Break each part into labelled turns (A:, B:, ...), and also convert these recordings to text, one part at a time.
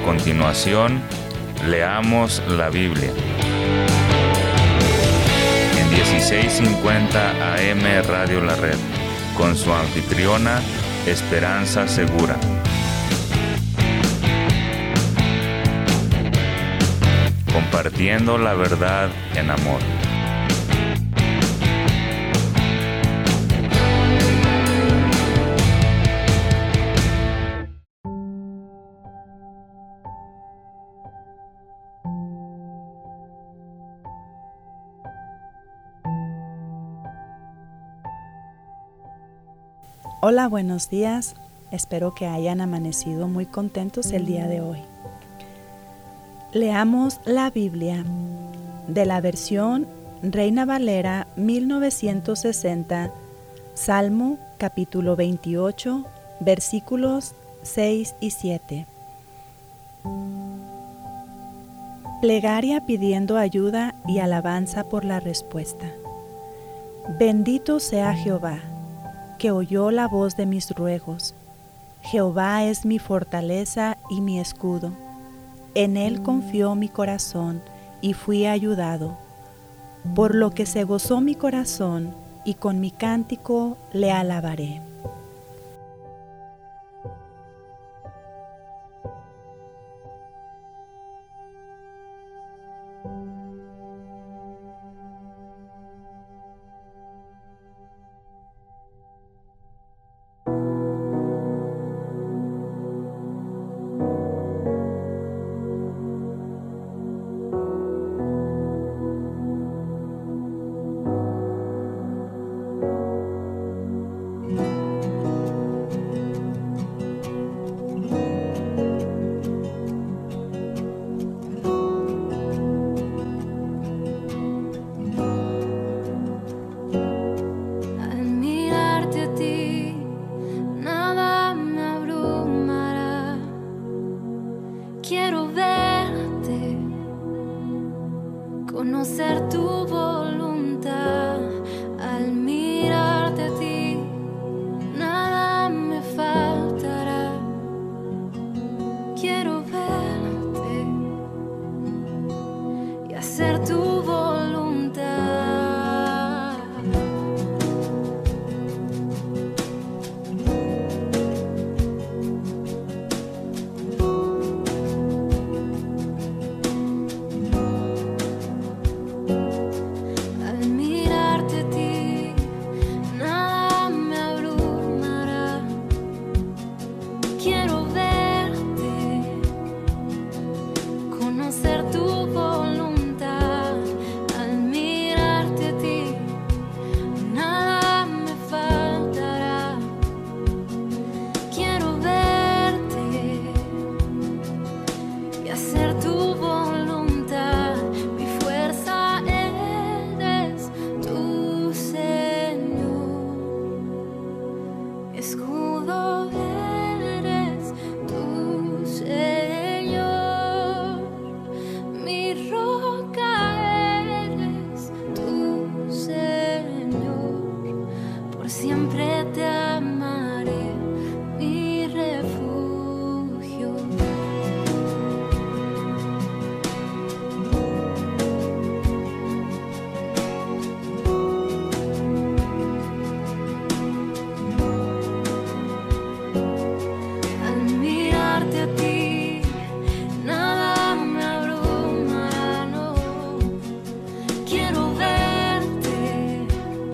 A: continuación, leamos la Biblia. En 1650 AM Radio La Red, con su anfitriona, Esperanza Segura. Compartiendo la verdad en amor.
B: Hola, buenos días. Espero que hayan amanecido muy contentos el día de hoy. Leamos la Biblia de la versión Reina Valera 1960, Salmo capítulo 28, versículos 6 y 7. Plegaria pidiendo ayuda y alabanza por la respuesta. Bendito sea Jehová, que oyó la voz de mis ruegos. Jehová es mi fortaleza y mi escudo. En él confió mi corazón y fui ayudado. Por lo que se gozó mi corazón y con mi cántico le alabaré.
C: Conocer tu voluntad, al mirarte a ti, nada me faltará. Quiero verte y hacer tu voluntad. Siempre te amaré, mi refugio. Al mirarte a ti, nada me abrumará, no. Quiero verte,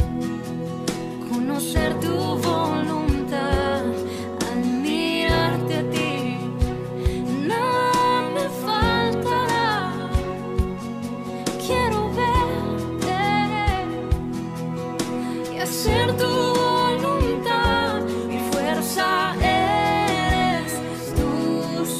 C: conocer tu voluntad, al mirarte a ti, nada me faltará. Quiero verte y hacer tu voluntad. Mi fuerza eres, tu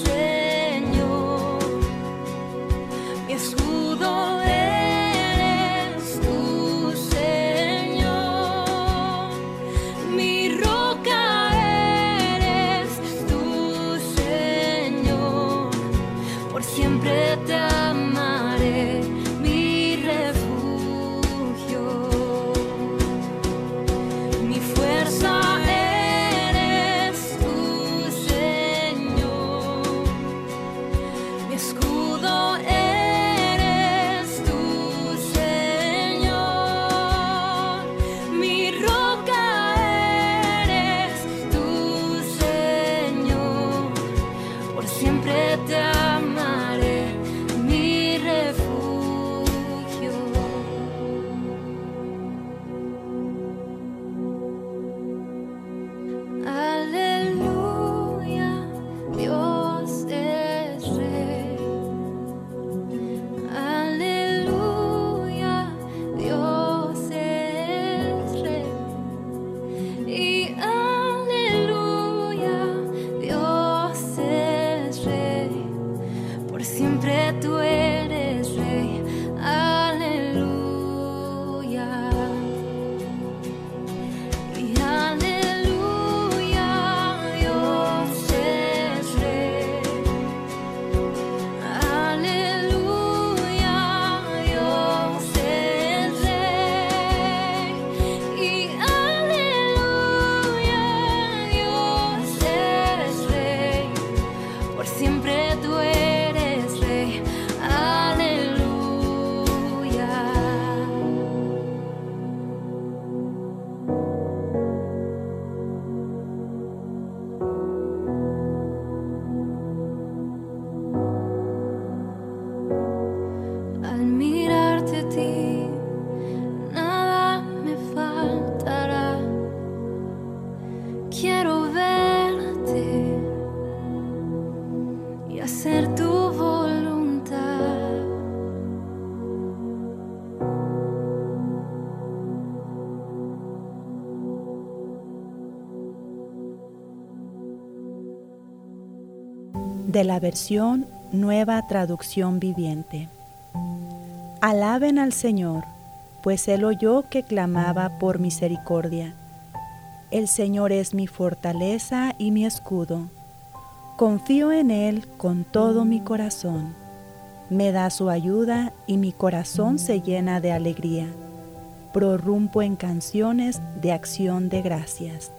B: de la versión Nueva Traducción Viviente. Alaben al Señor, pues Él oyó que clamaba por misericordia. El Señor es mi fortaleza y mi escudo. Confío en Él con todo mi corazón. Me da su ayuda y mi corazón se llena de alegría. Prorrumpo en canciones de acción de gracias.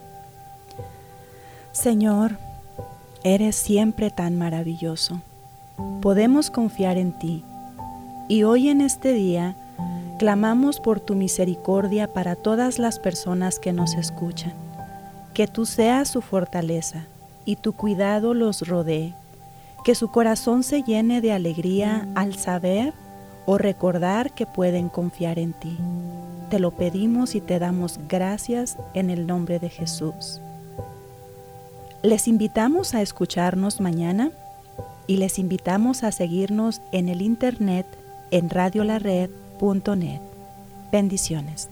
B: Señor, eres siempre tan maravilloso. Podemos confiar en ti. Y hoy en este día, clamamos por tu misericordia para todas las personas que nos escuchan. Que tú seas su fortaleza y tu cuidado los rodee. Que su corazón se llene de alegría al saber o recordar que pueden confiar en ti. Te lo pedimos y te damos gracias en el nombre de Jesús. Les invitamos a escucharnos mañana y les invitamos a seguirnos en el internet en radiolared.net. Bendiciones.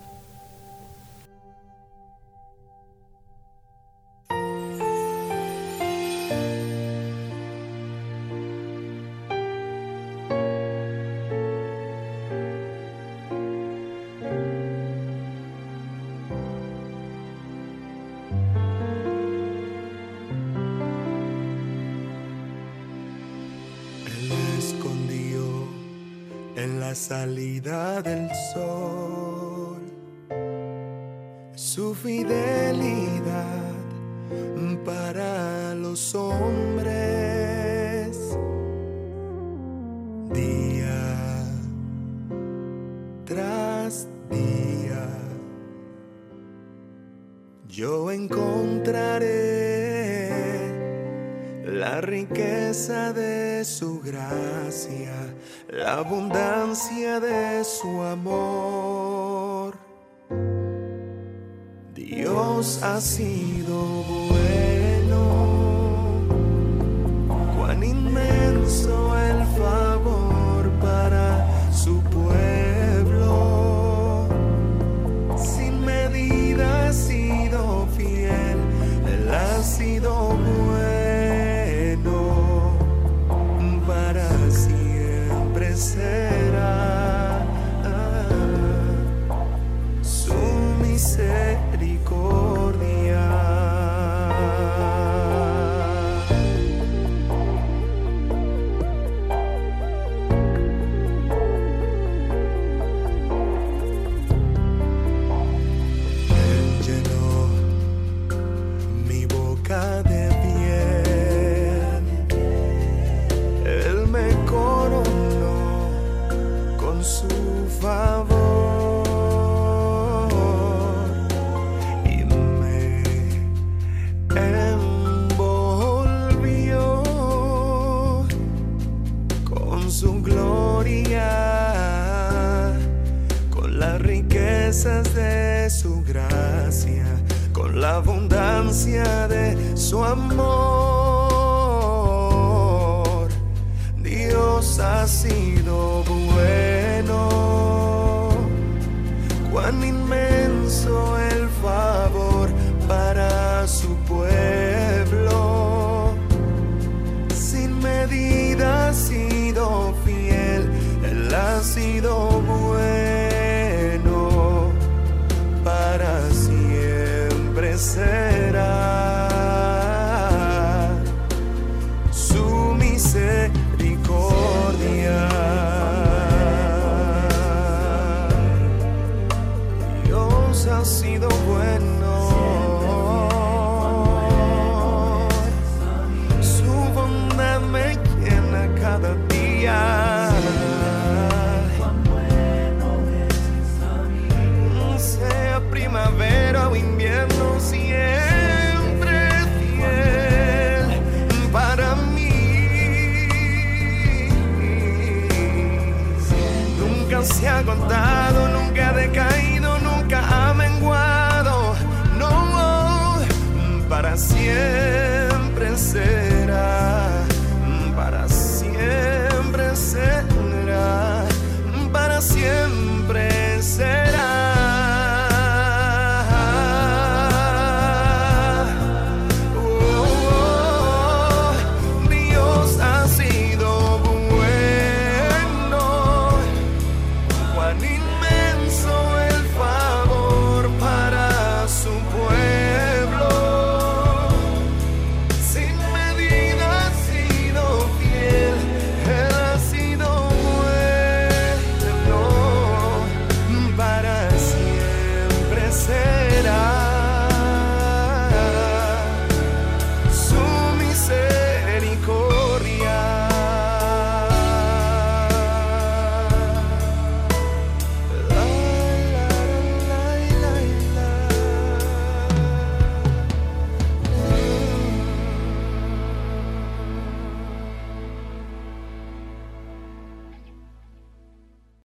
D: En la salida del sol, su fidelidad para los hombres, día tras día, yo encontraré la riqueza de su gracia, la abundancia de su amor. Dios ha sido bueno, cuán inmenso el favor para su pueblo. Sin medida ha sido fiel, Él ha sido bueno. Será su misericordia. Él llenó mi boca de bien, Él me coronó con su favor y me envolvió con su gloria, con las riquezas de su gracia, con la abundancia de su amor. Dios ha sido bueno, cuán inmenso el favor para su pueblo. Sin medida ha sido fiel, Él ha sido bueno, para siempre será su misericordia. Dios ha sido bueno, su bondad me llena cada día. Sea primavera o invierno, siempre fiel para mí. Nunca se ha agotado, nunca ha decaído, nunca ha menguado, no, para siempre.